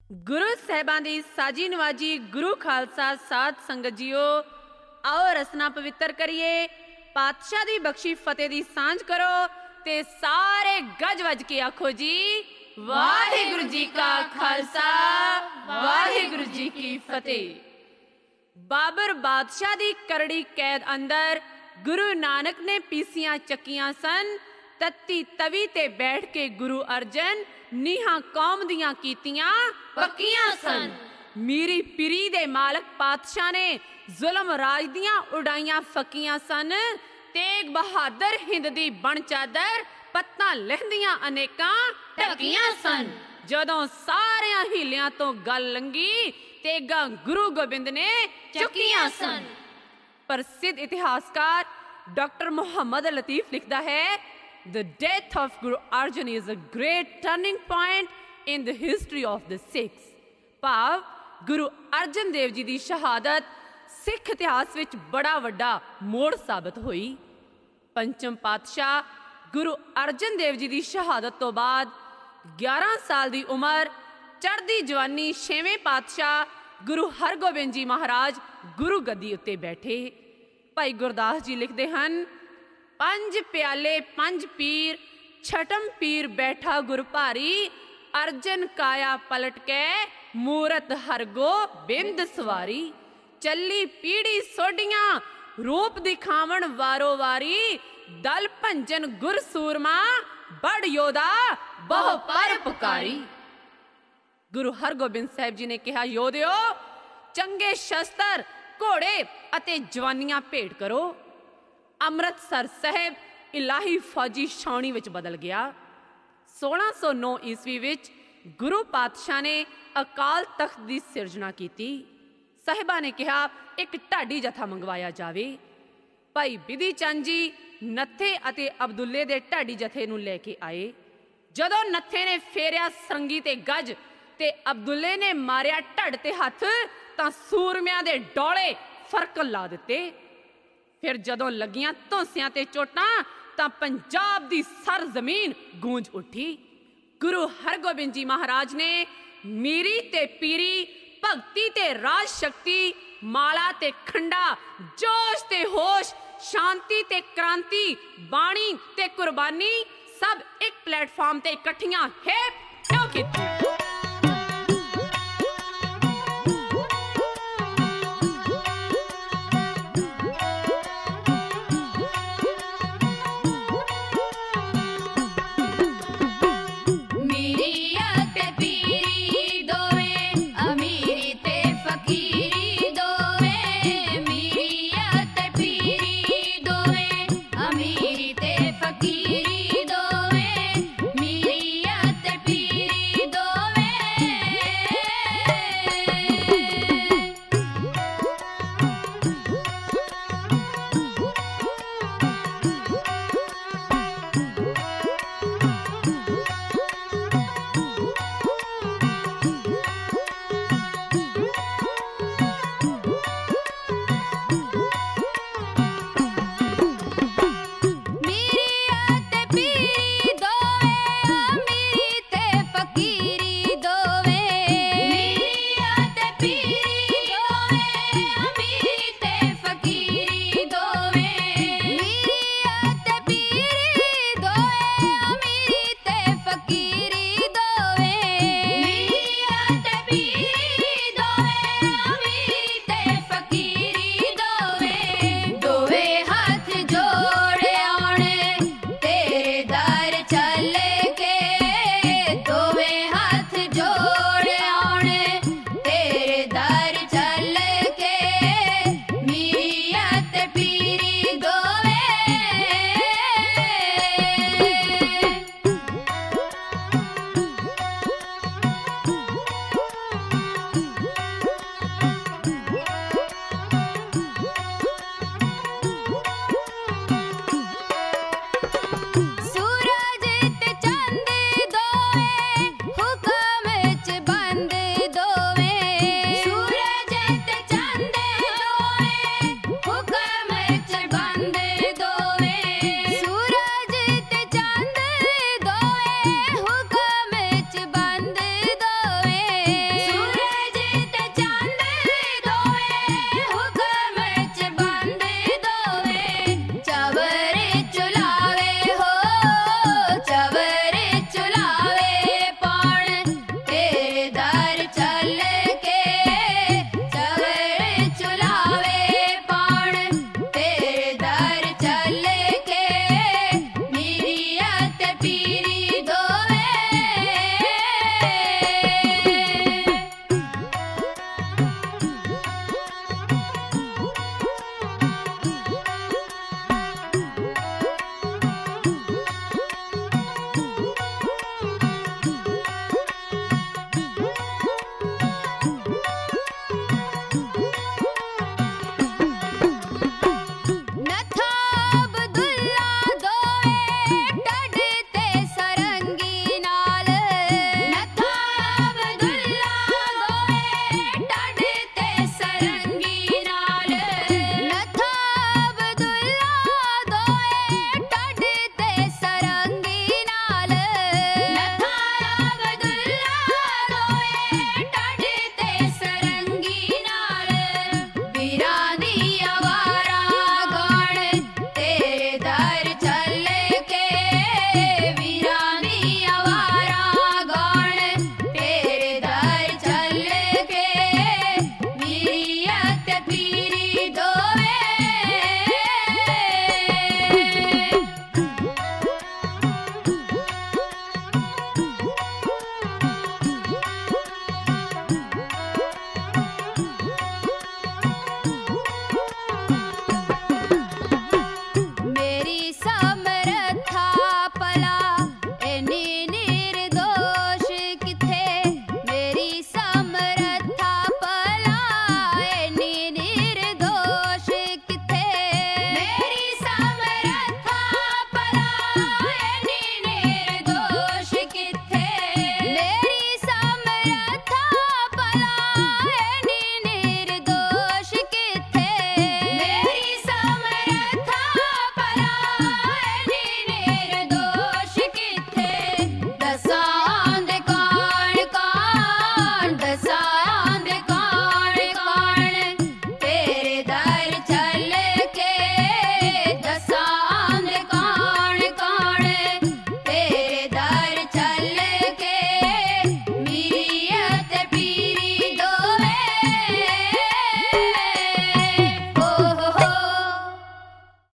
गुरु साहिबां दी साजी नवाजी गुरु खालसा साध संगत जीओ, आओ रसना पवित्र करिए। पातशाह दी बख्शी फतेह दी सांझ करो ते सारे गज वज के आखो जी वाहिगुरु जी का खालसा वाहिगुरु जी की फतेह। बाबर बादशाह दी करड़ी कैद अंदर गुरु नानक ने पीसियां चक्कियां सन। तत्ती तवी ते बैठ के गुरु अर्जन नीहां कौम दियां कीतियां पक्कियां सन। मीरी पीरी दे मालक पातशाह ने जुल्म राज दियां उड़ाइयां फकियां सन। तेग बहादुर हिंद दी बण चादर पत्तां लहंदियां अनेकां ढकियां सन। जदों सारियां हीलियां तो गल लंगी तेगा गुरु गोबिंद ने चुकियां सन। प्रसिद्ध इतिहासकार डॉक्टर मोहम्मद लतीफ लिखता है, The death of Guru Arjan is a great turning point in the history of the Sikhs। ਭਾਵ ਗੁਰੂ ਅਰਜਨ ਦੇਵ ਜੀ ਦੀ ਸ਼ਹਾਦਤ ਸਿੱਖ ਇਤਿਹਾਸ ਵਿੱਚ ਬੜਾ ਵੱਡਾ ਮੋੜ ਸਾਬਤ ਹੋਈ। ਪੰਚਮ ਪਾਤਸ਼ਾਹ ਗੁਰੂ ਅਰਜਨ ਦੇਵ ਜੀ ਦੀ ਸ਼ਹਾਦਤ ਤੋਂ ਬਾਅਦ 11 ਸਾਲ ਦੀ ਉਮਰ ਚੜ੍ਹਦੀ ਜਵਾਨੀ 6ਵੇਂ ਪਾਤਸ਼ਾਹ ਗੁਰੂ ਹਰਗੋਬਿੰਦ ਜੀ ਮਹਾਰਾਜ ਗੁਰੂ ਗੱਦੀ ਉੱਤੇ ਬੈਠੇ। ਭਾਈ ਗੁਰਦਾਸ ਜੀ ਲਿਖਦੇ ਹਨ, पंज प्याले पंज पीर छठम पीर बैठा गुर भारी। अर्जन काया पलट के मूरत हरगो बिंद सवारी। चली पीढ़ी सोडियां रूप दिखावन वारो वारी। दल भंजन गुर सूरमा बड़ योधा बहु पर पुकारी। गुरु हरगोबिंद साहिब जी ने कहा, योधियो चंगे शस्त्र घोड़े अते जवानियां भेंट करो। ਅੰਮ੍ਰਿਤਸਰ ਸਾਹਿਬ ਇਲਾਹੀ ਫੌਜੀ ਛਾਉਣੀ ਵਿੱਚ ਬਦਲ ਗਿਆ। 1609 ਈਸਵੀ ਵਿੱਚ ਗੁਰੂ ਪਾਤਸ਼ਾਹ ਨੇ ਅਕਾਲ ਤਖਤ ਦੀ ਸਿਰਜਣਾ ਕੀਤੀ। ਸਾਹਿਬਾਂ ਨੇ ਕਿਹਾ ਇੱਕ ਢਾਡੀ ਜਥਾ ਮੰਗਵਾਇਆ ਜਾਵੇ। ਭਾਈ ਬਿਧੀ ਚੰਦ ਜੀ ਨੱਥੇ ਅਤੇ ਅਬਦੁੱਲੇ ਦੇ ਢਾਡੀ ਜਥੇ ਨੂੰ ਲੈ ਕੇ ਆਏ। ਜਦੋਂ ਨੱਥੇ ਨੇ ਫੇਰਿਆ ਸਰੰਗੀ ਤੇ ਗੱਜ ਤੇ ਅਬਦੁੱਲੇ ਨੇ ਮਾਰਿਆ ਢੱਡ ਤੇ ਹੱਥ ਤਾਂ ਸੂਰਮਿਆਂ ਦੇ ਡੋਲੇ ਫਰਕਲ ਲਾ ਦਿੱਤੇ। फिर जदों लगियां धौंसियां ते चोटां तां पंजाब दी सर जमीन गूंज उठी। गुरु हरगोबिंद जी महाराज ने मीरी ते पीरी, भगती ते राज शक्ति, माला ते खंडा, जोश ते होश, शांति ते क्रांति, बाणी ते कुर्बानी सब एक प्लेटफॉर्म ते इकट्ठियां है क्यों कीती।